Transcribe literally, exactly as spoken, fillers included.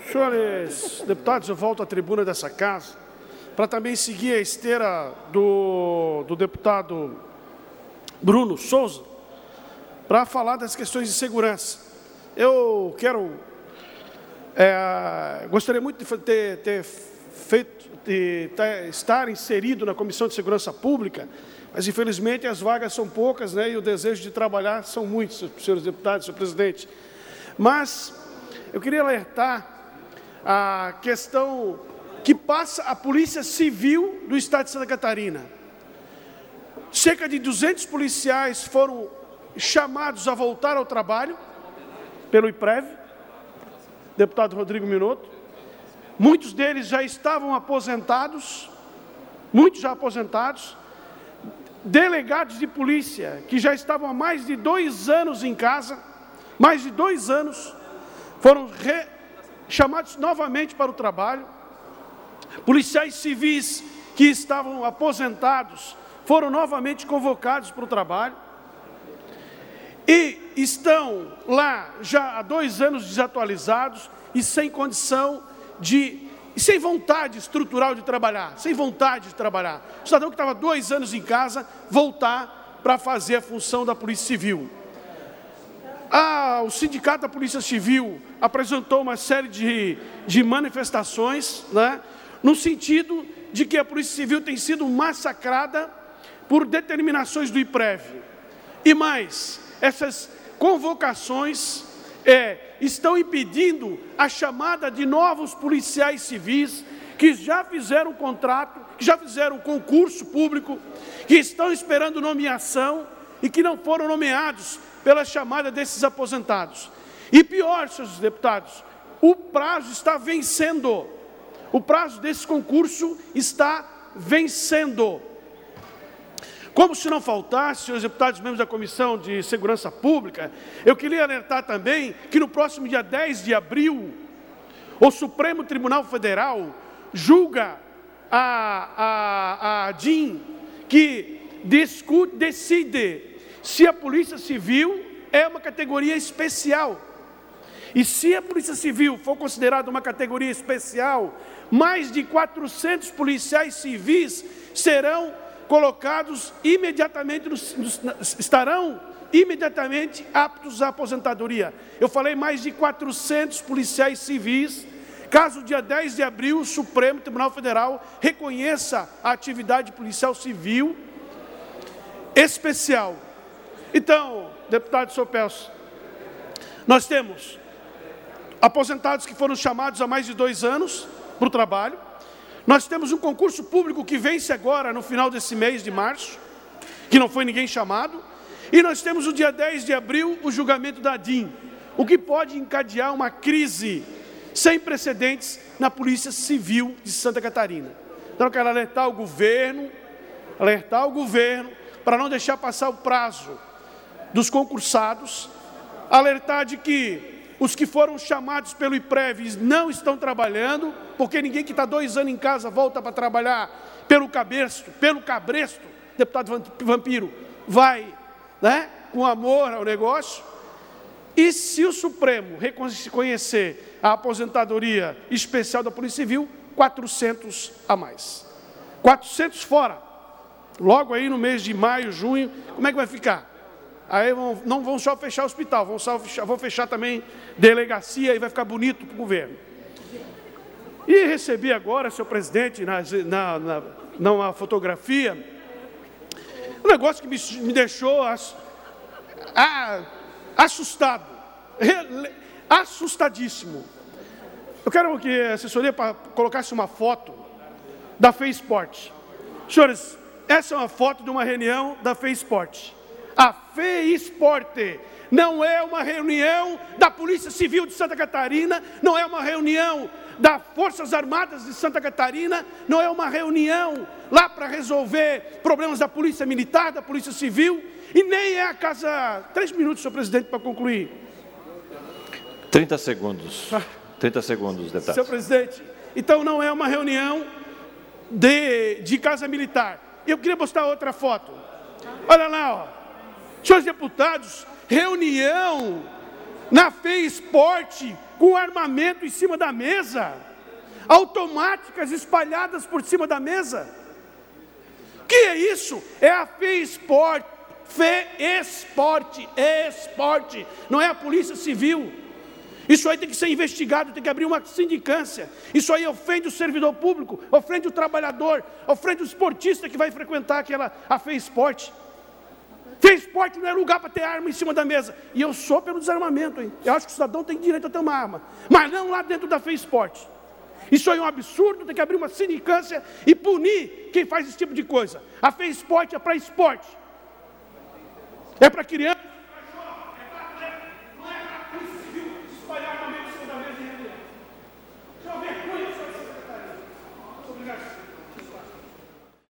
Senhores deputados, eu volto à tribuna dessa casa para também seguir a esteira do, do deputado Bruno Souza para falar das questões de segurança. Eu quero, é, gostaria muito de ter, ter feito, de ter, estar inserido na Comissão de Segurança Pública, mas infelizmente as vagas são poucas, né, e o desejo de trabalhar são muitos, senhores deputados, senhor presidente. Mas eu queria alertar a questão que passa a Polícia Civil do Estado de Santa Catarina. Cerca de duzentos policiais foram chamados a voltar ao trabalho pelo IPREV, deputado Rodrigo Minotto. Muitos deles já estavam aposentados, muitos já aposentados. Delegados de polícia que já estavam há mais de dois anos em casa, mais de dois anos, foram re... chamados novamente para o trabalho. Policiais civis que estavam aposentados foram novamente convocados para o trabalho. E estão lá já há dois anos desatualizados e sem condição de... e sem vontade estrutural de trabalhar, sem vontade de trabalhar. O cidadão que estava dois anos em casa, voltar para fazer a função da Polícia Civil. Ah, o Sindicato da Polícia Civil apresentou uma série de, de manifestações, né, no sentido de que a Polícia Civil tem sido massacrada por determinações do IPREV. E mais, essas convocações é, estão impedindo a chamada de novos policiais civis que já fizeram contrato, que já fizeram concurso público, que estão esperando nomeação e que não foram nomeados pela chamada desses aposentados. E pior, senhores deputados, o prazo está vencendo. O prazo desse concurso está vencendo. Como se não faltasse, senhores deputados, membros da Comissão de Segurança Pública, eu queria alertar também que no próximo dia dez de abril, o Supremo Tribunal Federal julga a, a, a D I M, que discute, decide se a Polícia Civil é uma categoria especial. E se a Polícia Civil for considerada uma categoria especial, mais de quatrocentos policiais civis serão colocados imediatamente, nos, nos, estarão imediatamente aptos à aposentadoria. Eu falei mais de quatrocentos policiais civis, caso dia dez de abril o Supremo Tribunal Federal reconheça a atividade policial civil especial. Então, deputado Sopelso, nós temos aposentados que foram chamados há mais de dois anos para o trabalho. Nós temos um concurso público que vence agora no final desse mês de março, que não foi ninguém chamado. E nós temos o dia dez de abril o julgamento da D I M, o que pode encadear uma crise sem precedentes na Polícia Civil de Santa Catarina. Então eu quero alertar o governo, alertar o governo para não deixar passar o prazo dos concursados, alertar de que os que foram chamados pelo IPREV não estão trabalhando, porque ninguém que está dois anos em casa volta para trabalhar pelo cabresto, pelo cabresto, deputado Vampiro, vai, né, com amor ao negócio. E se o Supremo reconhecer a aposentadoria especial da Polícia Civil, quatrocentos a mais. quatrocentos fora. Logo aí no mês de maio, junho, como é que vai ficar? Aí vão, não vão só fechar o hospital, vão, só fechar, vão fechar também delegacia e vai ficar bonito para o governo. E recebi agora, senhor presidente, na, na, na, numa fotografia, um negócio que me, me deixou ass, a, assustado, re, assustadíssimo. Eu quero que a assessoria colocasse uma foto da FEISPORT. Senhores, essa é uma foto de uma reunião da FEISPORT. A FEISPORT não é uma reunião da Polícia Civil de Santa Catarina, não é uma reunião das Forças Armadas de Santa Catarina, não é uma reunião lá para resolver problemas da Polícia Militar, da Polícia Civil, e nem é a casa... Três minutos, senhor presidente, para concluir. trinta segundos. trinta segundos, deputado. Senhor presidente, então não é uma reunião de, de casa militar. Eu queria mostrar outra foto. Olha lá, ó. Senhores deputados, reunião na FEISPORT com armamento em cima da mesa, automáticas espalhadas por cima da mesa. Que é isso? É a FESPORT, FESPORT, esporte, não é a Polícia Civil. Isso aí tem que ser investigado, tem que abrir uma sindicância. Isso aí ofende o servidor público, ofende o trabalhador, ofende o esportista que vai frequentar aquela, a FESPORT. FESPORT não é lugar para ter arma em cima da mesa. E eu sou pelo desarmamento, hein? Eu acho que o cidadão tem direito a ter uma arma, mas não lá dentro da FESPORT. Isso aí é um absurdo, tem que abrir uma sindicância e punir quem faz esse tipo de coisa. A FESPORT é para esporte, é para criança,